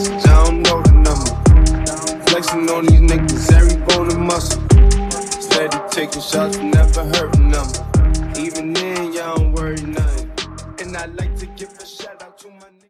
message, I don't know the number. Flexing on these niggas, every bone and muscle. Steady taking shots, never hurting them. Even then, y'all don't worry nothing. And I like to give a shout out.